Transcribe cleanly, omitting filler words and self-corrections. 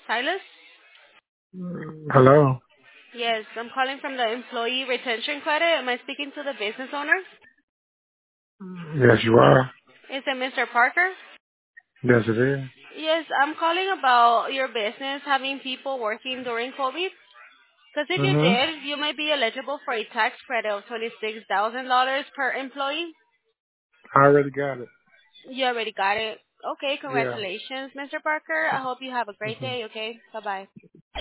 Silas? Hello. Yes, I'm calling from the Employee Retention Credit. Am I speaking to the business owner? Yes, you are. Is it Mr. Parker? Yes, it is. Yes, I'm calling about your business having people working during COVID. Because if you Mm-hmm. did, you might be eligible for a tax credit of $26,000 per employee. I already got it. You already got it. Okay, Yeah. congratulations, Mr. Parker. I hope you have a great Mm-hmm. day, okay? Bye-bye.